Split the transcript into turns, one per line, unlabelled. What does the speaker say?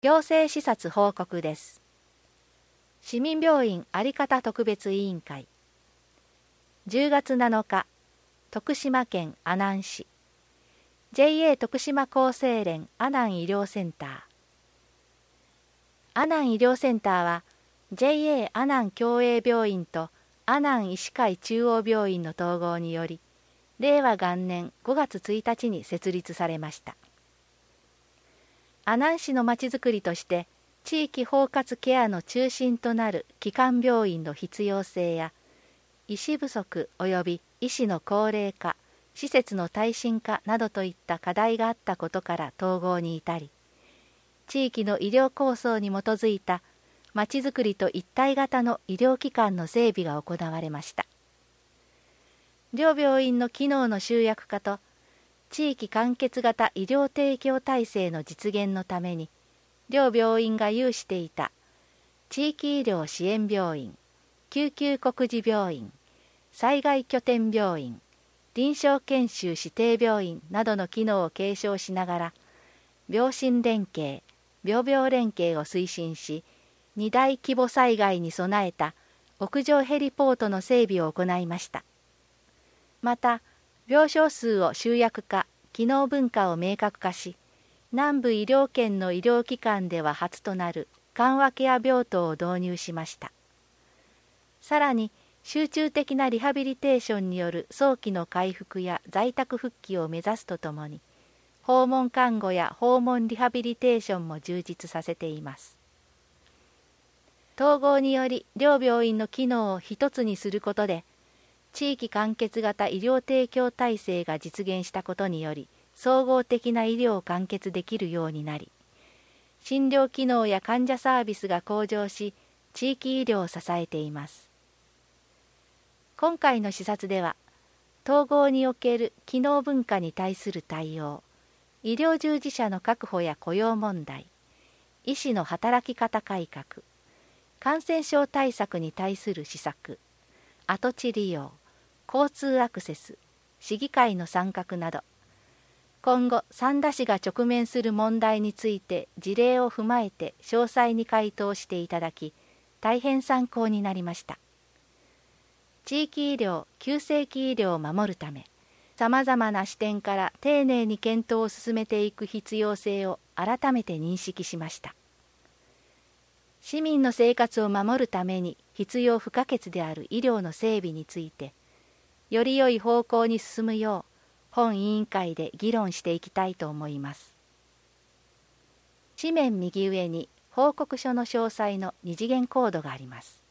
行政視察報告です。市民病院あり方特別委員会。10月7日、徳島県阿南市。JA 徳島厚生連阿南医療センター。阿南医療センターは JA 阿南共栄病院と阿南医師会中央病院の統合により、令和元年5月1日に設立されました。阿南市のまちづくりとして地域包括ケアの中心となる基幹病院の必要性や医師不足及び医師の高齢化、施設の耐震化などといった課題があったことから統合に至り、地域の医療構想に基づいたまちづくりと一体型の医療機関の整備が行われました。両病院の機能の集約化と地域完結型医療提供体制の実現のために、両病院が有していた地域医療支援病院、救急告示病院、災害拠点病院、臨床研修指定病院などの機能を継承しながら、病診連携、病病連携を推進し、2大規模災害に備えた屋上ヘリポートの整備を行いました。また、病床数を集約化、機能分化を明確化し、南部医療圏の医療機関では初となる緩和ケア病棟を導入しました。さらに、集中的なリハビリテーションによる早期の回復や在宅復帰を目指すとともに、訪問看護や訪問リハビリテーションも充実させています。統合により両病院の機能を一つにすることで、地域完結型医療提供体制が実現したことにより、総合的な医療を完結できるようになり、診療機能や患者サービスが向上し、地域医療を支えています。今回の視察では、統合における機能分化に対する対応、医療従事者の確保や雇用問題、医師の働き方改革、感染症対策に対する施策、跡地利用、交通アクセス、市議会の参画など、今後三田市が直面する問題について事例を踏まえて詳細に回答していただき、大変参考になりました。地域医療、急性期医療を守るため、さまざまな視点から丁寧に検討を進めていく必要性を改めて認識しました。市民の生活を守るために必要不可欠である医療の整備について、より良い方向に進むよう、本委員会で議論していきたいと思います。紙面右上に報告書の詳細の2次元コードがあります。